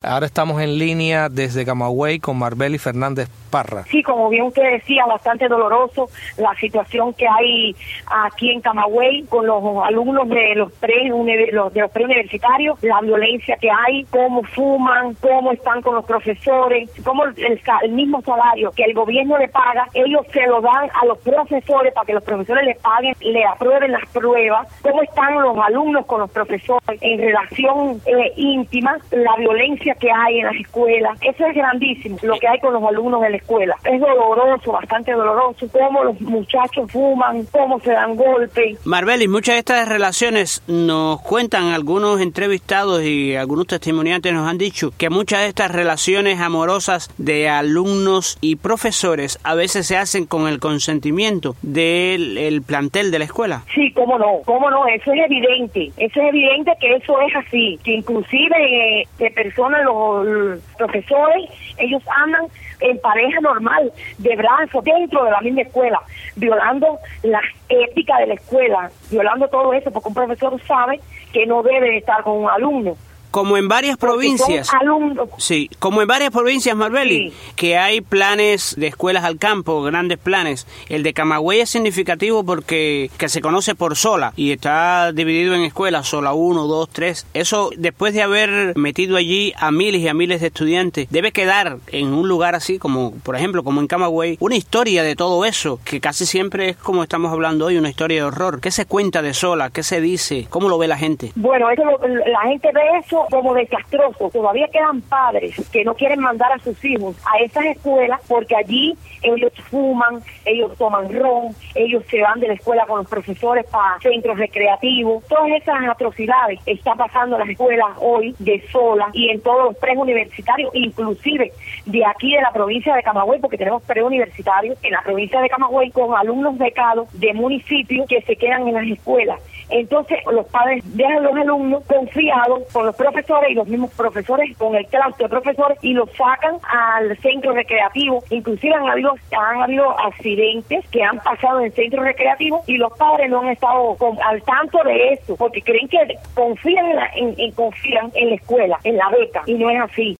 Ahora estamos en línea desde Camagüey con Marbeli Fernández Parra. Sí, como bien usted decía, bastante doloroso la situación que hay aquí en Camagüey con los alumnos de los preuniversitarios, la violencia que hay, cómo fuman, cómo están con los profesores, cómo el mismo salario que el gobierno le paga, ellos se lo dan a los profesores para que los profesores les paguen, le aprueben las pruebas, cómo están los alumnos con los profesores en relación íntima, la violencia que hay en las escuelas. Eso es grandísimo, lo que hay con los alumnos de la escuela. Es doloroso, bastante doloroso, cómo los muchachos fuman, cómo se dan golpes. Marbeli, muchas de estas relaciones nos cuentan algunos entrevistados y algunos testimoniantes nos han dicho que muchas de estas relaciones amorosas de alumnos y profesores a veces se hacen con el consentimiento del plantel de la escuela. Sí, cómo no, eso es evidente que eso es así, que inclusive de personas, los profesores, ellos andan en pareja normal, de brazos, dentro de la misma escuela, violando la ética de la escuela, violando todo eso, porque un profesor sabe que no debe estar con un alumno. Como en varias provincias, sí, como en varias provincias, Marbeli, sí, que hay planes de escuelas al campo, grandes planes. El de Camagüey es significativo porque que se conoce por Sola y está dividido en escuelas, Sola 1, 2, 3. Eso, después de haber metido allí a miles y a miles de estudiantes, debe quedar en un lugar así, como por ejemplo, como en Camagüey, una historia de todo eso, que casi siempre es como estamos hablando hoy, una historia de horror. ¿Qué se cuenta de Sola? ¿Qué se dice? ¿Cómo lo ve la gente? Bueno, eso, la gente ve eso como desastroso. Todavía quedan padres que no quieren mandar a sus hijos a esas escuelas porque allí ellos fuman, ellos toman ron, ellos se van de la escuela con los profesores para centros recreativos. Todas esas atrocidades están pasando en las escuelas hoy de Sola y en todos los preuniversitarios, inclusive de aquí de la provincia de Camagüey, porque tenemos preuniversitarios en la provincia de Camagüey con alumnos becados de municipios que se quedan en las escuelas. Entonces los padres dejan a los alumnos confiados con los profesores y los mismos profesores con el claustro de profesores y los sacan al centro recreativo. Inclusive han habido accidentes que han pasado en centros recreativos y los padres no han estado al tanto de eso porque creen que confían en la escuela, en la beca, y no es así.